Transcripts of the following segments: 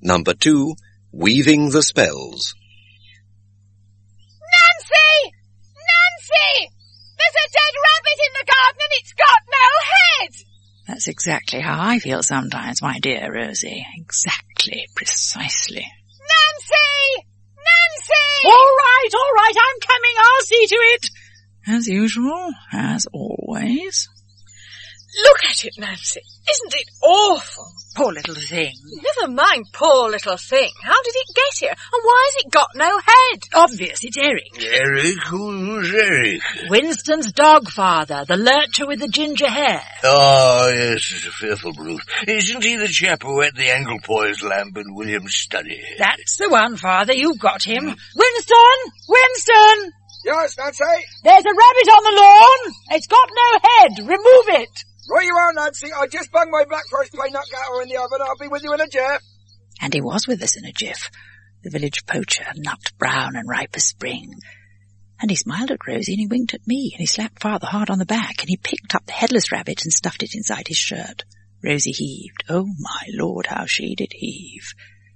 Number 2, Weaving the Spells. Nancy! Nancy! There's a dead rabbit in the garden and it's got no head! That's exactly how I feel sometimes, my dear Rosie. Exactly, precisely. Nancy! Nancy! All right, I'm coming. I'll see to it. As usual, as always. Look at it, Nancy. Isn't it awful? Poor little thing. Never mind poor little thing. How did it get here? And why has it got no head? Obvious, it's Eric. Eric? Who's Eric? Winston's dog father, the lurcher with the ginger hair. Oh, yes, he's a fearful brute. Isn't he the chap who had the Anglepoise lamp in William's study? That's the one, Father. You've got him. Winston! Winston! Yes, Nancy? There's a rabbit on the lawn. It's got no head. Remove it. Right you are, Nancy. I just bunged my Black Forest pine nut gatter in the oven. I'll be with you in a jiff. And he was with us in a jiff. The village poacher, nut brown and ripe as spring. And he smiled at Rosie and he winked at me and he slapped Father hard on the back and he picked up the headless rabbit and stuffed it inside his shirt. Rosie heaved. Oh, my Lord, how she did heave.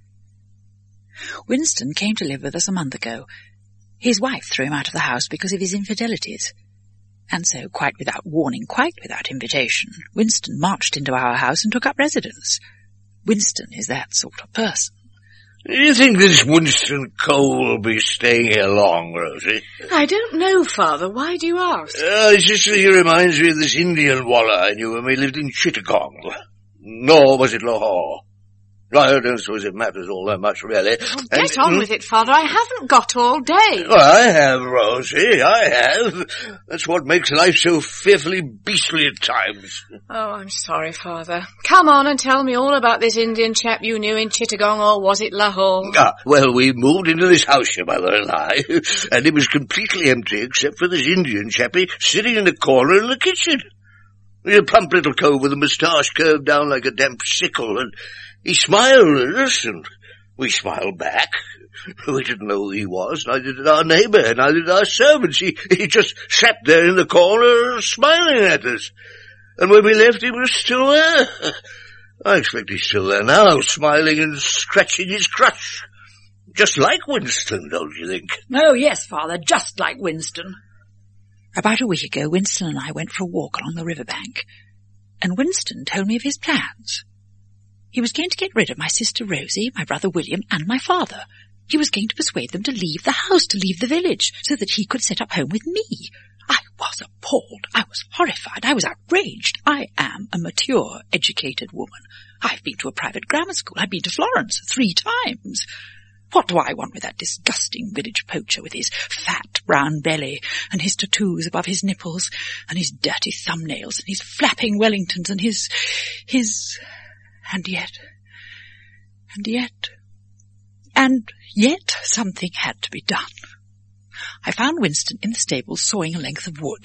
Winston came to live with us a month ago. His wife threw him out of the house because of his infidelities. And so, quite without warning, quite without invitation, Winston marched into our house and took up residence. Winston is that sort of person. Do you think this Winston Cole will be staying here long, Rosie? I don't know, Father. Why do you ask? It's just that he reminds me of this Indian wallah I knew when we lived in Chittagong. Nor was it Lahore. I don't suppose it matters all that much, really. Well, get on with it, Father. I haven't got all day. Well, I have, Rosie, I have. That's what makes life so fearfully beastly at times. Oh, I'm sorry, Father. Come on and tell me all about this Indian chap you knew in Chittagong, or was it Lahore? Well, we moved into this house, your mother and I, and it was completely empty except for this Indian chappie sitting in the corner in the kitchen. He's a plump little cove with a moustache curved down like a damp sickle, and he smiled at us, and we smiled back. We didn't know who he was, neither did our neighbour, neither did our servants. He just sat there in the corner, smiling at us. And when we left, he was still there. I expect he's still there now, smiling and scratching his crutch. Just like Winston, don't you think? Oh, yes, Father, just like Winston. About a week ago, Winston and I went for a walk along the riverbank, and Winston told me of his plans. He was going to get rid of my sister Rosie, my brother William, and my father. He was going to persuade them to leave the house, to leave the village, so that he could set up home with me. I was appalled. I was horrified. I was outraged. I am a mature, educated woman. I've been to a private grammar school. I've been to Florence 3 times. What do I want with that disgusting village poacher with his fat brown belly and his tattoos above his nipples and his dirty thumbnails and his flapping Wellingtons and his... And yet something had to be done. I found Winston in the stable sawing a length of wood.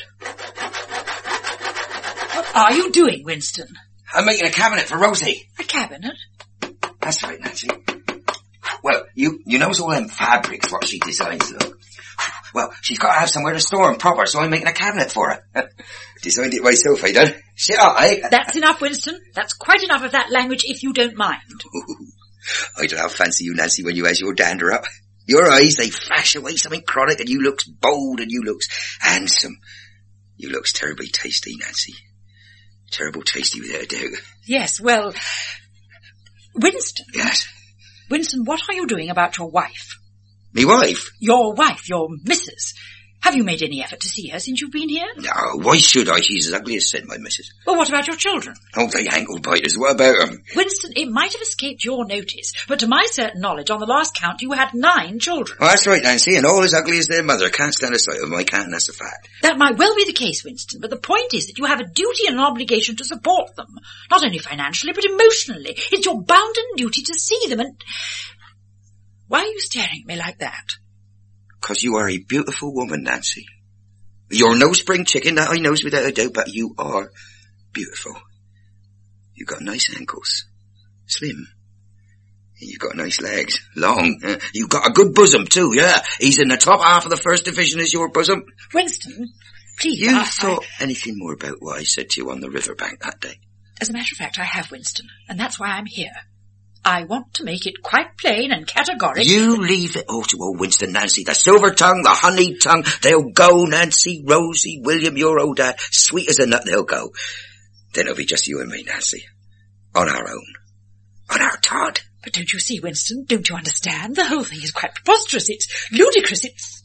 What are you doing, Winston? I'm making a cabinet for Rosie. A cabinet? That's right, Nancy. Well, you knows all them fabrics what she designs, look. Well, she's got to have somewhere to store them proper, so I'm making a cabinet for her. Designed it myself, I done. Shut up, eh? That's enough, Winston. That's quite enough of that language, if you don't mind. I don't know how fancy you, Nancy, when you has your dander up. Your eyes, they flash away something chronic, and you looks bold, and you looks handsome. You looks terribly tasty, Nancy. Terrible tasty, without a doubt. Yes, well... Winston. Yes? Winston, what are you doing about your wife? Me wife? Your wife, your missus. Have you made any effort to see her since you've been here? No, why should I? She's as ugly as sin, my missus. Well, what about your children? Oh, they ankle biters. What about them? Winston, it might have escaped your notice, but to my certain knowledge, on the last count, you had 9 children. Oh, that's right, Nancy, and all as ugly as their mother. Can't stand a sight of them, I can't, and that's a fact. That might well be the case, Winston, but the point is that you have a duty and an obligation to support them. Not only financially, but emotionally. It's your bounden duty to see them, and... Why are you staring at me like that? 'Cause you are a beautiful woman, Nancy. You're no spring chicken, that I knows without a doubt, but you are beautiful. You've got nice ankles. Slim. And you've got nice legs. Long. You've got a good bosom, too, yeah. He's in the top half of the first division as your bosom. Winston, please... You thought anything more about what I said to you on the riverbank that day? As a matter of fact, I have, Winston, and that's why I'm here. I want to make it quite plain and categoric. You leave it all to old Winston, Nancy. The silver tongue, the honey tongue, they'll go, Nancy, Rosie, William, your old dad. Sweet as a nut, they'll go. Then it'll be just you and me, Nancy. On our own. On our Todd. But don't you see, Winston? Don't you understand? The whole thing is quite preposterous. It's ludicrous.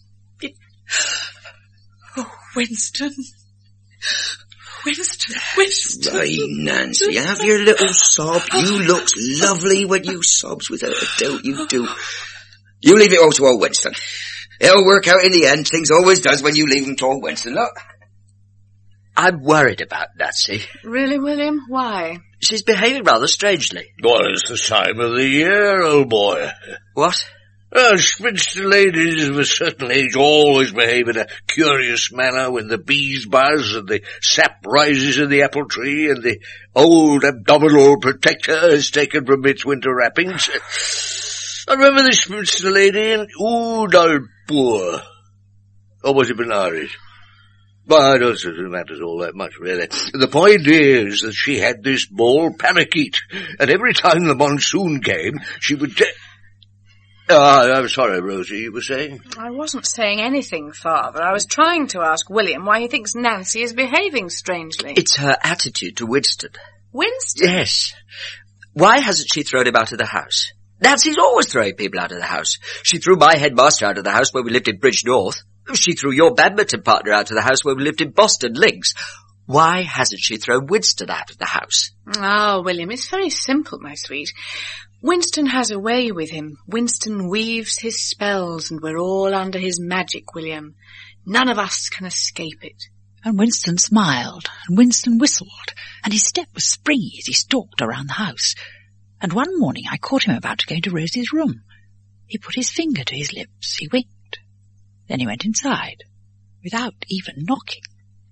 Oh, Winston. Winston. Right, Nancy, have your little sob. You looks lovely when you sobs, without a doubt you do. You leave it all to old Winston. It'll work out in the end. Things always does when you leave them to old Winston. Look. I'm worried about Nancy. Really, William? Why? She's behaving rather strangely. Well, it's the time of the year, old boy. What? Spinster ladies of a certain age always behave in a curious manner when the bees buzz and the sap rises in the apple tree and the old abdominal protector is taken from its winter wrappings. I remember this spinster lady in Oudalpur. Or was it Benares? But I don't think it matters all that much, really. The point is that she had this ball parakeet, and every time the monsoon came, she would I'm sorry, Rosie, you were saying? I wasn't saying anything, Father. I was trying to ask William why he thinks Nancy is behaving strangely. It's her attitude to Winston. Winston? Yes. Why hasn't she thrown him out of the house? Nancy's always throwing people out of the house. She threw my headmaster out of the house when we lived in Bridge North. She threw your badminton partner out of the house when we lived in Boston Links. Why hasn't she thrown Winston out of the house? Oh, William, it's very simple, my sweet. Winston has a way with him. Winston weaves his spells, and we're all under his magic, William. None of us can escape it. And Winston smiled, and Winston whistled, and his step was springy as he stalked around the house. And one morning I caught him about to go into Rosie's room. He put his finger to his lips, he winked. Then he went inside, without even knocking.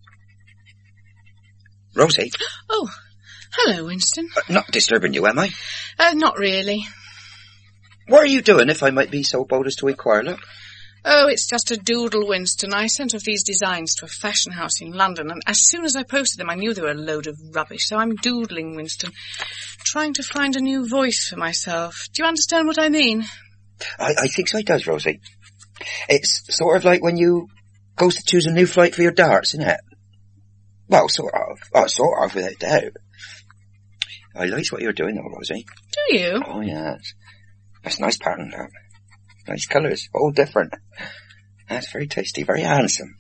Rosie? Oh, hello, Winston. Not disturbing you, am I? Not really. What are you doing, if I might be so bold as to inquire, look? Oh, it's just a doodle, Winston. I sent off these designs to a fashion house in London, and as soon as I posted them, I knew they were a load of rubbish, so I'm doodling, Winston. Trying to find a new voice for myself. Do you understand what I mean? I think so it does, Rosie. It's sort of like when you go to choose a new flight for your darts, isn't it? Well, sort of. Oh, sort of, without doubt. I like what you're doing, though, Rosie. Do you? Oh, yes. That's a nice pattern, that. Nice colours, all different. That's very tasty, very handsome.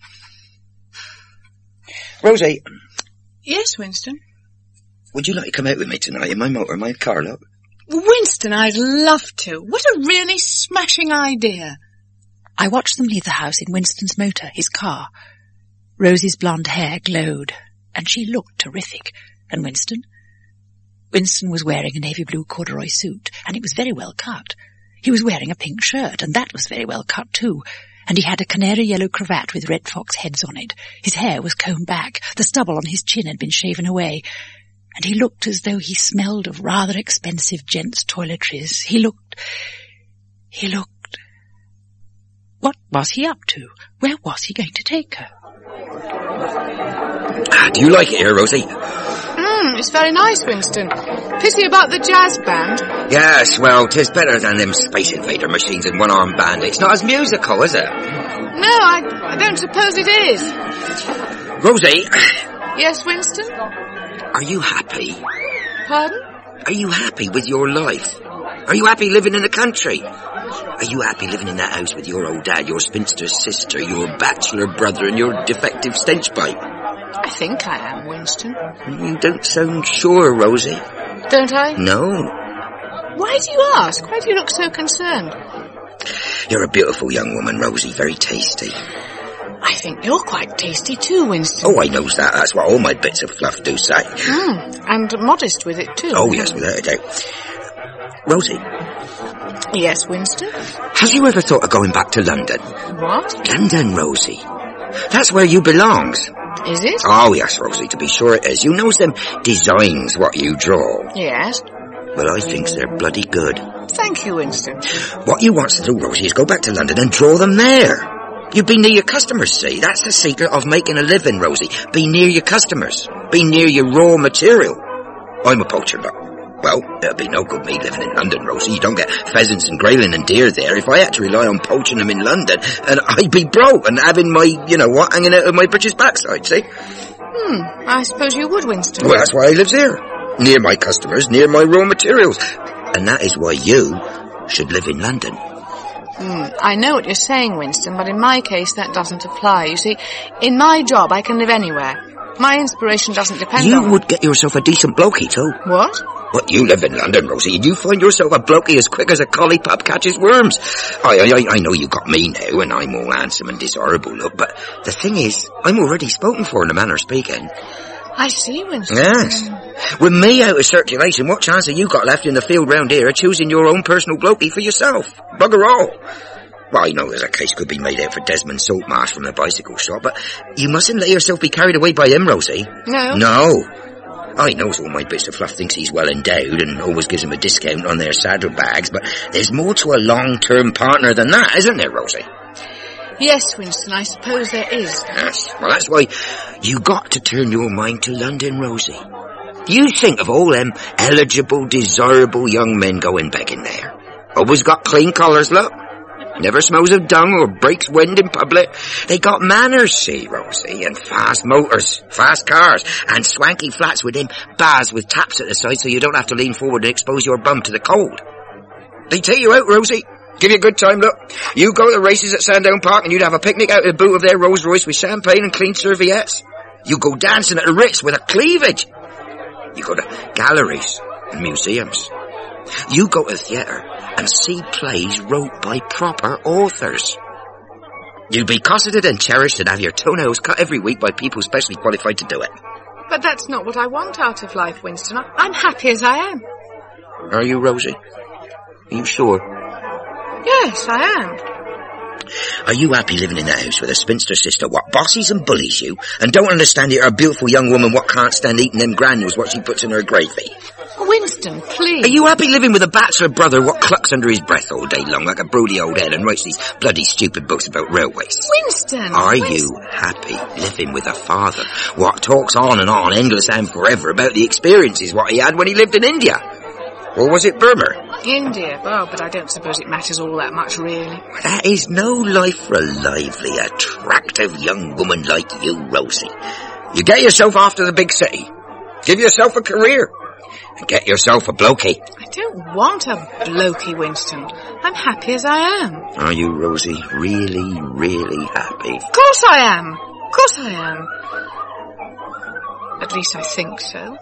Rosie. Yes, Winston? Would you like to come out with me tonight in my motor, my car, look? Winston, I'd love to. What a really smashing idea. I watched them leave the house in Winston's motor, his car. Rosie's blonde hair glowed, and she looked terrific. And Winston? Winston was wearing a navy blue corduroy suit, and it was very well cut. He was wearing a pink shirt, and that was very well cut too. And he had a canary yellow cravat with red fox heads on it. His hair was combed back. The stubble on his chin had been shaven away. And he looked as though he smelled of rather expensive gents' toiletries. He looked... What was he up to? Where was he going to take her? Do you like it here, Rosie? It's very nice, Winston. Pity about the jazz band. Yes, well, 'tis better than them Space Invader machines and one-armed band. It's not as musical, is it? No, I don't suppose it is. Rosie? Yes, Winston? Are you happy? Pardon? Are you happy with your life? Are you happy living in the country? Are you happy living in that house with your old dad, your spinster sister, your bachelor brother, and your defective stench pipe? I think I am, Winston. You don't sound sure, Rosie. Don't I? No. Why do you ask? Why do you look so concerned? You're a beautiful young woman, Rosie. Very tasty. I think you're quite tasty too, Winston. Oh, I knows that. That's what all my bits of fluff do say. And modest with it too. Oh, yes, without a doubt. Rosie. Yes, Winston? Have you ever thought of going back to London? What? London, Rosie. That's where you belongs. Is it? Oh, yes, Rosie, to be sure it is. You knows them designs what you draw. Yes. Well, I think they're bloody good. Thank you, Winston. What you wants to do, Rosie, is go back to London and draw them there. You be near your customers, see? That's the secret of making a living, Rosie. Be near your customers. Be near your raw material. I'm a poacher, look. Well, there'd be no good me living in London, Rosie. You don't get pheasants and grayling and deer there. If I had to rely on poaching them in London, and I'd be broke and having my, hanging out of my britches backside, see? I suppose you would, Winston. Well, that's why I lives here. Near my customers, near my raw materials. And that is why you should live in London. I know what you're saying, Winston, but in my case that doesn't apply. You see, in my job I can live anywhere. My inspiration doesn't depend on... You would get yourself a decent blokey, too. What? But you live in London, Rosie, and you find yourself a blokey as quick as a collie pup catches worms. I know you got me now, and I'm all handsome and desirable, look, but the thing is, I'm already spoken for in the manner of speaking. I see, Winston. Yes. With me out of circulation, what chance have you got left in the field round here of choosing your own personal blokey for yourself? Bugger all. Well, I know there's a case could be made out for Desmond Saltmarsh from the bicycle shop, but you mustn't let yourself be carried away by him, Rosie. No? No. I knows all my bits of fluff thinks he's well endowed and always gives him a discount on their saddlebags, but there's more to a long-term partner than that, isn't there, Rosie? Yes, Winston, I suppose there is. Yes, well, that's why you got to turn your mind to London, Rosie. You think of all them eligible, desirable young men going begging there. Always got clean collars, look. Never smells of dung or breaks wind in public. They got manners, see, Rosie, and fast motors, fast cars, and swanky flats with them bars with taps at the side so you don't have to lean forward and expose your bum to the cold. They take you out, Rosie. Give you a good time, look. You go to the races at Sandown Park and you'd have a picnic out of the boot of their Rolls Royce with champagne and clean serviettes. You go dancing at the Ritz with a cleavage. You go to galleries and museums. You go to theatre and see plays wrote by proper authors. You'll be cosseted and cherished and have your toenails cut every week by people specially qualified to do it. But that's not what I want out of life, Winston. I'm happy as I am. Are you, Rosie? Are you sure? Yes, I am. Are you happy living in a house with a spinster sister what bosses and bullies you and don't understand you're a beautiful young woman what can't stand eating them granules what she puts in her gravy? Winston, please. Are you happy living with a bachelor brother what clucks under his breath all day long like a broody old head and writes these bloody stupid books about railways? Winston! Are you happy living with a father what talks on and on, endless and forever, about the experiences what he had when he lived in India? Or was it Burma? India. Oh, but I don't suppose it matters all that much, really. That is no life for a lively, attractive young woman like you, Rosie. You get yourself off to the big city. Give yourself a career. And get yourself a blokey. I don't want a blokey, Winston. I'm happy as I am. Are you, Rosie, really, really happy? Of course I am. Of course I am. At least I think so.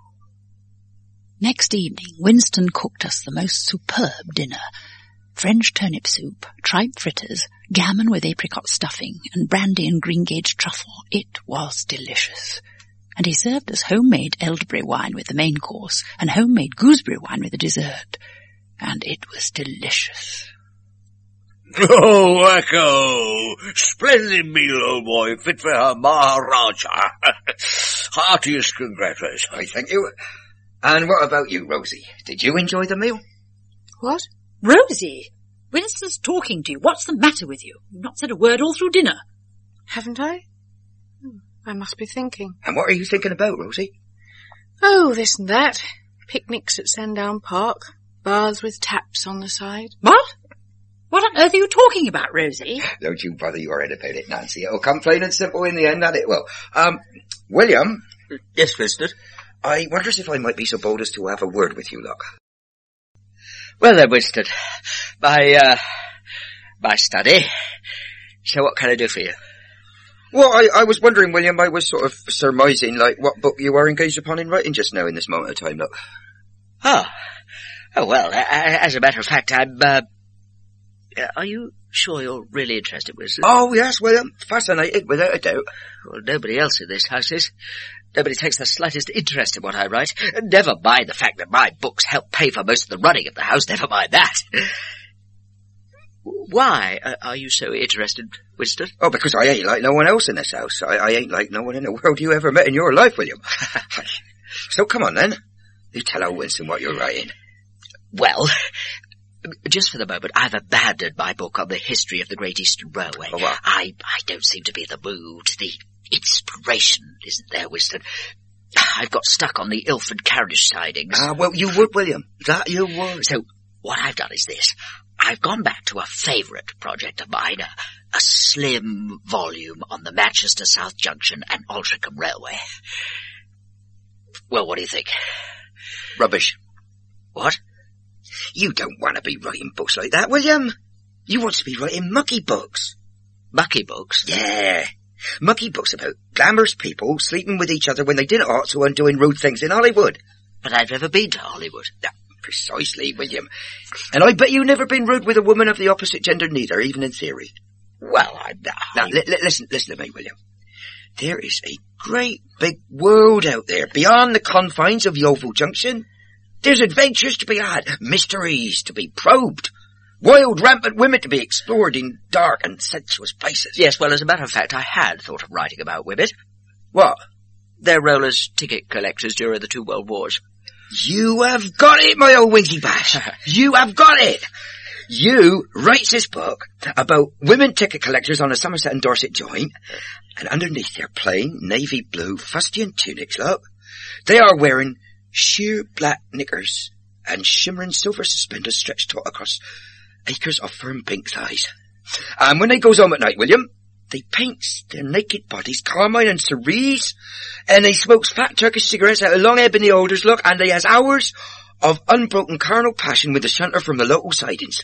Next evening, Winston cooked us the most superb dinner. French turnip soup, tripe fritters, gammon with apricot stuffing, and brandy and greengage truffle. It was delicious. And he served us homemade elderberry wine with the main course, and homemade gooseberry wine with the dessert. And it was delicious. Oh, Echo! Splendid meal, old boy, fit for her Maharaja. Heartiest congratulations. I thank you. And what about you, Rosie? Did you enjoy the meal? What? Rosie! Winston's talking to you. What's the matter with you? You've not said a word all through dinner. Haven't I? I must be thinking. And what are you thinking about, Rosie? Oh, this and that. Picnics at Sandown Park. Bars with taps on the side. What? What on earth are you talking about, Rosie? Don't you bother your head about it, Nancy. It'll come plain and simple in the end, and it will. William? Yes, Winston? I wonder if I might be so bold as to have a word with you, look. Well then, Winston, my study. So what can I do for you? Well, I was wondering, William, I was sort of surmising, like, what book you are engaged upon in writing just now in this moment of time, look. Oh well, as a matter of fact, are you sure you're really interested, Winston? Oh, yes, William, fascinated, without a doubt. Well, nobody else in this house is. Nobody takes the slightest interest in what I write. Never mind the fact that my books help pay for most of the running of the house. Never mind that. Why are you so interested, Winston? Oh, because I ain't like no one else in this house. I ain't like no one in the world you ever met in your life, William. So come on, then. You tell old Winston what you're writing. Well, just for the moment, I've abandoned my book on the history of the Great Eastern Railway. Oh, what? I don't seem to be in the mood. The inspiration isn't there, Winston. I've got stuck on the Ilford carriage sidings. Well, you would, William. That you would. So, what I've done is this. I've gone back to a favourite project of mine, a slim volume on the Manchester South Junction and Altrincham Railway. Well, what do you think? Rubbish. What? You don't want to be writing books like that, William. You want to be writing mucky books. Mucky books? Yeah. Mucky books about glamorous people sleeping with each other when they didn't ought to and doing rude things in Hollywood. But I've never been to Hollywood. Precisely, William. And I bet you've never been rude with a woman of the opposite gender neither, even in theory. Well, Now, listen to me, William. There is a great big world out there beyond the confines of Yeovil Junction. There's adventures to be had, mysteries to be probed, wild, rampant women to be explored in dark and sensuous places. Yes, well, as a matter of fact, I had thought of writing about women. What? Their role as ticket collectors during the 2 World Wars. You have got it, my old Winky Bash. You have got it. You writes this book about women ticket collectors on a Somerset and Dorset joint, and underneath their plain navy blue fustian tunics, look, they are wearing sheer black knickers and shimmering silver suspenders stretched taut across acres of firm pink thighs. And when they goes home at night, William, they paints their naked bodies carmine and cerise, and they smokes fat Turkish cigarettes out of long ebony holders, look, and they has hours of unbroken carnal passion with the shunter from the local sidings.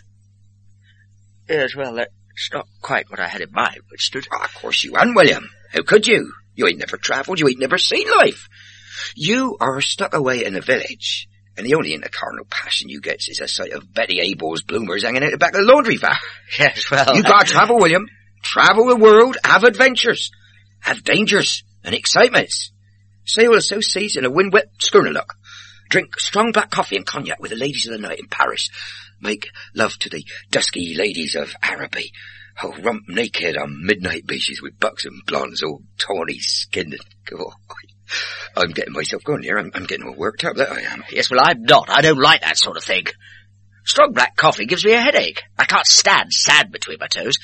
Yes, well, that's not quite what I had in mind, Winston. Of course you hadn't, William. How could you? You ain't never travelled, you ain't never seen life. You are stuck away in a village, and the only carnal passion you gets is a sight of Betty Abel's bloomers hanging out the back of the laundry vat. Yes, well... You gotta travel, William. Travel the world, have adventures, have dangers and excitements. Sail the South Seas in a wind-whipped schooner, look. Drink strong black coffee and cognac with the ladies of the night in Paris. Make love to the dusky ladies of Araby. Oh, romp naked on midnight beaches with buxom blondes, all tawny skinned. Oh, I'm getting myself going here. I'm getting all worked up, that I am. Yes, well, I'm not. I don't like that sort of thing. Strong black coffee gives me a headache. I can't stand sand between my toes.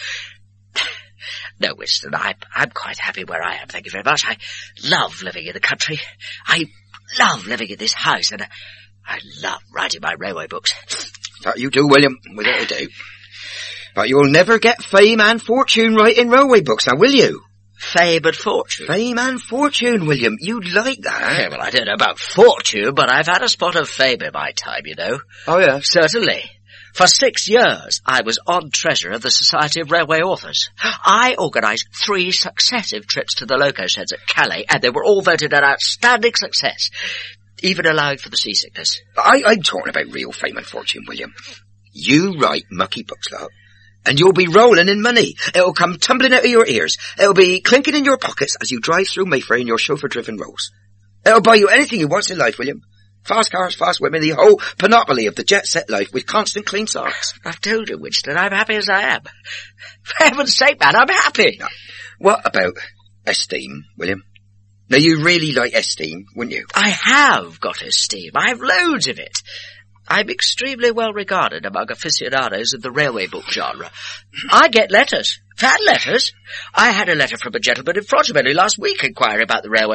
No, Winston, I'm quite happy where I am, thank you very much. I love living in the country. I love living in this house, and I love writing my railway books. That you do, William, without a doubt. But you'll never get fame and fortune writing railway books, now will you? Fame and fortune? Fame and fortune, William. You'd like that. Yeah, well, I don't know about fortune, but I've had a spot of fame in my time, you know. Oh, yeah? Certainly. For 6 years, I was on treasurer of the Society of Railway Authors. I organised 3 successive trips to the loco sheds at Calais, and they were all voted an outstanding success, even allowing for the seasickness. I'm talking about real fame and fortune, William. You write mucky books, love, and you'll be rolling in money. It'll come tumbling out of your ears. It'll be clinking in your pockets as you drive through Mayfair in your chauffeur-driven Rolls. It'll buy you anything you want in life, William. Fast cars, fast women, the whole panoply of the jet-set life with constant clean socks. I've told you, Winston, I'm happy as I am. For heaven's sake, man, I'm happy. Now, what about esteem, William? Now, you really like esteem, wouldn't you? I have got esteem. I have loads of it. I'm extremely well regarded among aficionados of the railway book genre. I get letters. Fan letters. I had a letter from a gentleman in Frontibony last week inquiring about the railway.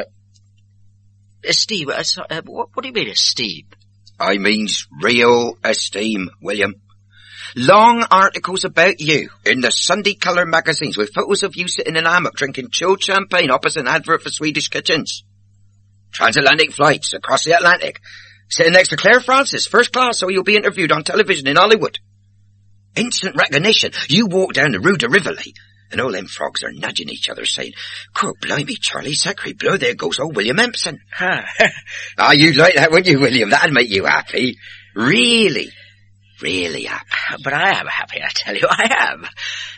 Esteem? What do you mean, esteem? I means real esteem, William. Long articles about you in the Sunday colour magazines with photos of you sitting in a hammock drinking chilled champagne opposite an advert for Swedish kitchens. Transatlantic flights across the Atlantic. Sitting next to Claire Francis, first class, so you'll be interviewed on television in Hollywood. Instant recognition. You walk down the Rue de Rivoli, and all them frogs are nudging each other saying, "God blimey, Charlie, sacre bleu, there goes old William Empson." You'd like that, wouldn't you, William? That'd make you happy. Really, really happy. But I am happy, I tell you, I am.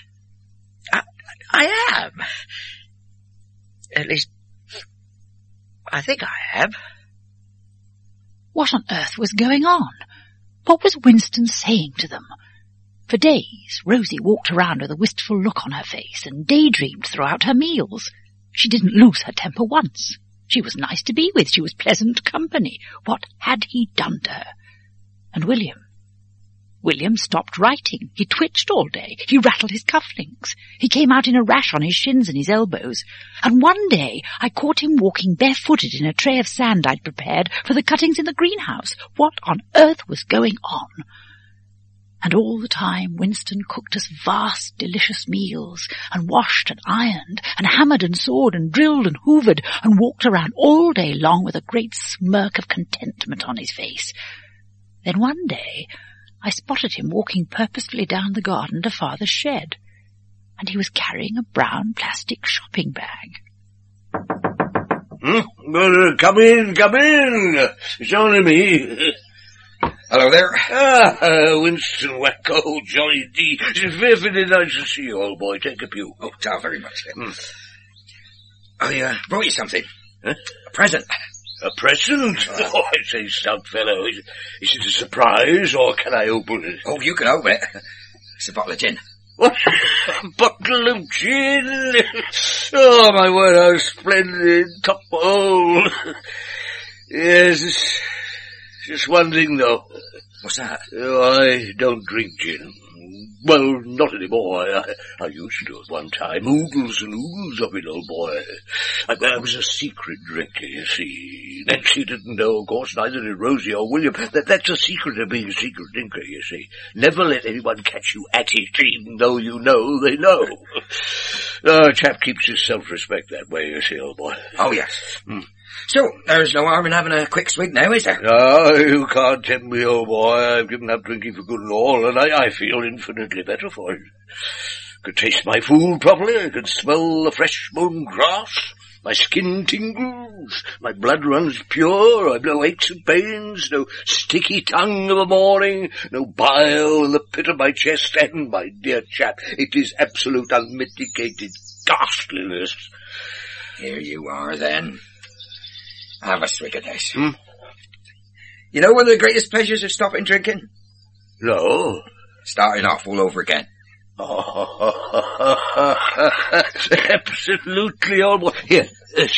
I am. At least, I think I am. What on earth was going on? What was Winston saying to them? For days, Rosie walked around with a wistful look on her face and daydreamed throughout her meals. She didn't lose her temper once. She was nice to be with. She was pleasant company. What had he done to her? And William William stopped writing. He twitched all day. He rattled his cufflinks. He came out in a rash on his shins and his elbows. And one day I caught him walking barefooted in a tray of sand I'd prepared for the cuttings in the greenhouse. What on earth was going on? And all the time Winston cooked us vast, delicious meals, and washed and ironed, and hammered and sawed and drilled and hoovered, and walked around all day long with a great smirk of contentment on his face. Then one day I spotted him walking purposefully down the garden to Father's shed, and he was carrying a brown plastic shopping bag. Well, come in. It's only me. Hello there. Winston Wacko, Jolly D. It's fearfully nice to see you, old boy. Take a pew. Oh, very much. I brought you something. Huh? A present. A present? Oh, I say, stout fellow, is it a surprise, or can I open it? Oh, you can open it. It's a bottle of gin. What? A bottle of gin? Oh, my word, how splendid. Top hole. Yes, just one thing, though. What's that? Oh, I don't drink gin. Well, not anymore. I used to at one time. Oodles and oodles of it, old boy. I was a secret drinker, you see. Nancy didn't know, of course, neither did Rosie or William. That's a secret of being a secret drinker, you see. Never let anyone catch you at it, even though you know they know. A chap keeps his self-respect that way, you see, old boy. Oh, yes. So, there's no harm in having a quick swig now, is there? No, you can't tempt me, old boy. I've given up drinking for good and all, and I feel infinitely better for it. I could taste my food properly, I could smell the fresh-mown grass, my skin tingles, my blood runs pure, I've no aches and pains, no sticky tongue of a morning, no bile in the pit of my chest, and, my dear chap, it is absolute unmitigated ghastliness. Here you are, then. Have a swig of this. You know one of the greatest pleasures of stopping drinking? No. Starting off all over again. Absolutely, old boy. Here.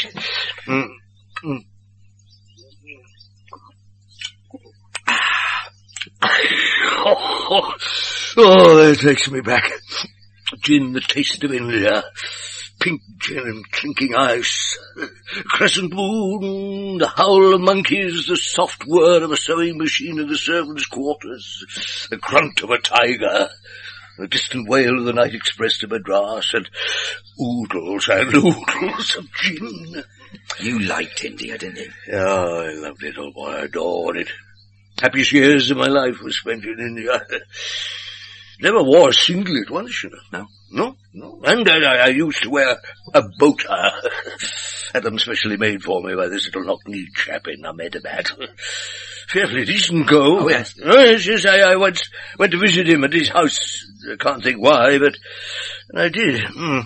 Oh, that takes me back. Gin, the taste of India. Pink gin and clinking ice, crescent moon, the howl of monkeys, the soft whir of a sewing machine in the servants' quarters, the grunt of a tiger, the distant wail of the night express to Madras, and oodles of gin. You liked India, didn't you? Oh, I loved it, old boy. I adored it. Happiest years of my life were spent in India. Never wore a singlet once, you know. No. And I used to wear a bow tie. Had them specially made for me by this little knock-kneed chap in Ahmedabad. Fearfully decent go. Oh, yes. Yes, I once went to visit him at his house. I can't think why, but I did.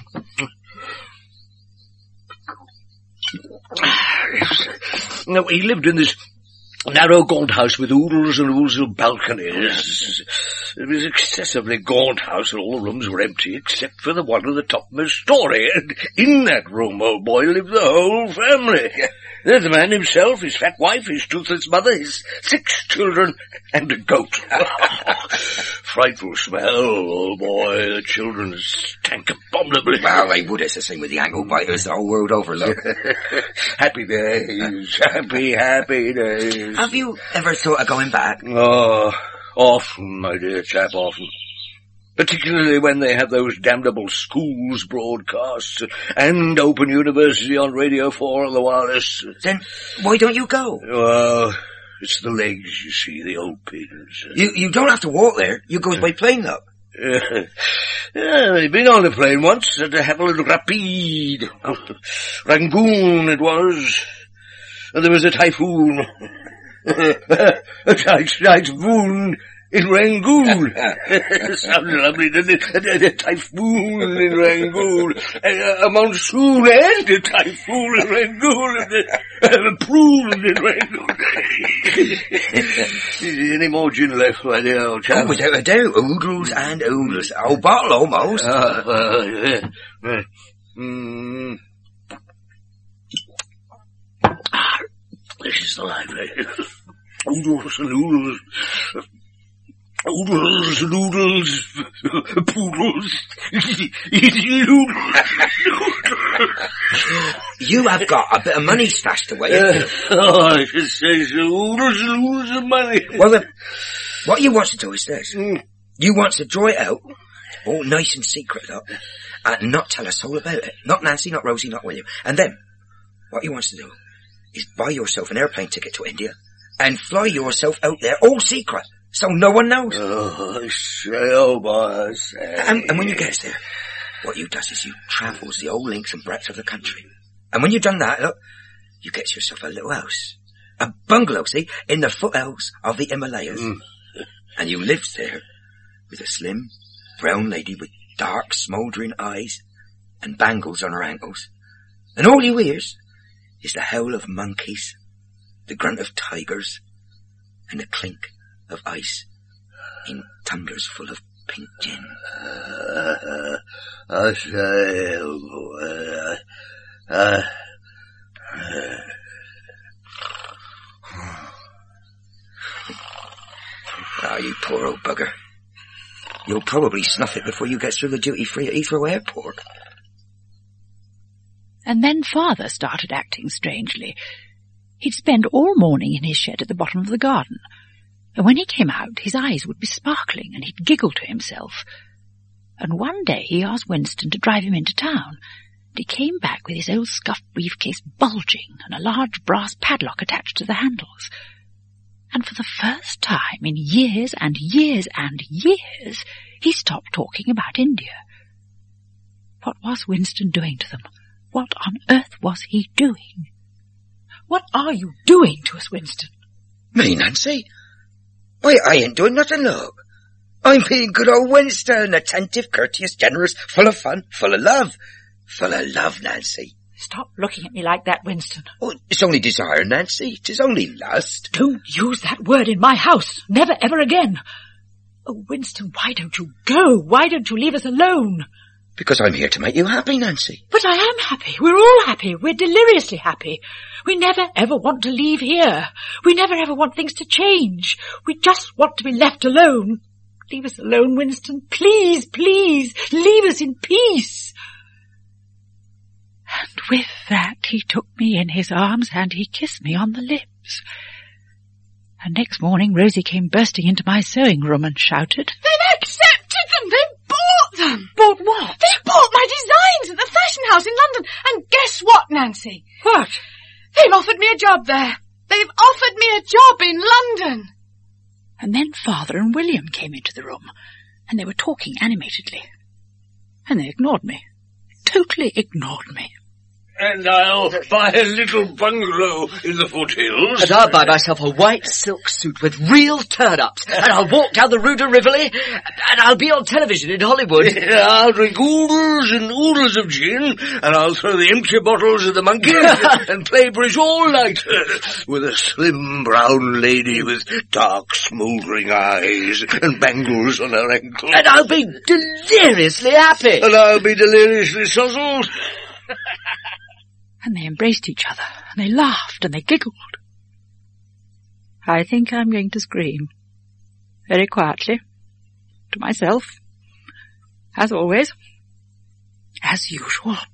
No, he lived in this narrow, gaunt house with oodles and oodles of balconies. It was an excessively gaunt house, and all the rooms were empty except for the one on the topmost story. And in that room, old boy, lived the whole family. There's the man himself, his fat wife, his toothless mother, his 6 children, and a goat. Frightful smell, old boy. The children stank abominably. Well, they would. It's the same with the ankle biters the whole world over, look. Happy days. Happy days. Have you ever thought of going back? Oh, often, my dear chap, often. Particularly when they have those damnable schools broadcasts and Open University on Radio 4 on the wireless. Then why don't you go? Well, it's the legs, you see, the old pins. You don't have to walk there. You go by plane, though. Yeah, I've been on a plane once to have a little rapide. Rangoon it was. And there was a typhoon. A typhoon in Rangoon. Sounded lovely, didn't it? A typhoon in Rangoon. A monsoon and a typhoon in Rangoon. A prune in Rangoon. Any more gin left, my dear old chap? Oh, without a doubt. Oodles and oodles. A whole bottle almost. Yeah. This is the life. Oodles and oodles. Oodles, noodles, poodles, noodles. You have got a bit of money stashed away. I should say so. Oodles and oodles of money. Well, then, what you want to do is this. You want to draw it out, all nice and secret up, and not tell a soul about it. Not Nancy, not Rosie, not William. And then, what you want to do is buy yourself an airplane ticket to India and fly yourself out there all secret, so no one knows. Oh, I say, boy, I say. And when you get there, what you does is you travels the whole length and breadth of the country. And when you've done that, look, you get yourself a little house. A bungalow, see, in the foothills of the Himalayas. And you lives there with a slim, brown lady with dark, smouldering eyes and bangles on her ankles. And all you hears is the howl of monkeys, the grunt of tigers, and the clink of ice in tumblers full of pink gin. I say, Ah, you poor old bugger. You'll probably snuff it before you get through the duty-free at Heathrow Airport. And then Father started acting strangely. He'd spend all morning in his shed at the bottom of the garden, and when he came out, his eyes would be sparkling, and he'd giggle to himself. And one day he asked Winston to drive him into town, and he came back with his old scuffed briefcase bulging and a large brass padlock attached to the handles. And for the first time in years and years and years, he stopped talking about India. What was Winston doing to them? What on earth was he doing? What are you doing to us, Winston? Me, Nancy? Why, I ain't doing nothing, look. I'm being good old Winston, attentive, courteous, generous, full of fun, full of love. Full of love, Nancy. Stop looking at me like that, Winston. Oh, it's only desire, Nancy. 'Tis only lust. Don't use that word in my house. Never, ever again. Oh, Winston, why don't you go? Why don't you leave us alone? Because I'm here to make you happy, Nancy. But I am happy. We're all happy. We're deliriously happy. We never, ever want to leave here. We never, ever want things to change. We just want to be left alone. Leave us alone, Winston. Please, please, leave us in peace. And with that, he took me in his arms and he kissed me on the lips. And next morning, Rosie came bursting into my sewing room and shouted, They've accepted them! They bought them! Bought what? They bought my designs at the fashion house in London. And guess what, Nancy? What? They've offered me a job there. They've offered me a job in London. And then Father and William came into the room, and they were talking animatedly. And they ignored me. Totally ignored me. And I'll buy a little bungalow in the foothills. And I'll buy myself a white silk suit with real turn-ups. And I'll walk down the Rue de Rivoli. And I'll be on television in Hollywood. Yeah, I'll drink oodles and oodles of gin. And I'll throw the empty bottles at the monkeys. And play bridge all night. With a slim brown lady with dark smouldering eyes. And bangles on her ankles. And I'll be deliriously happy. And I'll be deliriously sozzled. And they embraced each other, and they laughed, and they giggled. I think I'm going to scream. Very quietly. To myself. As always. As usual.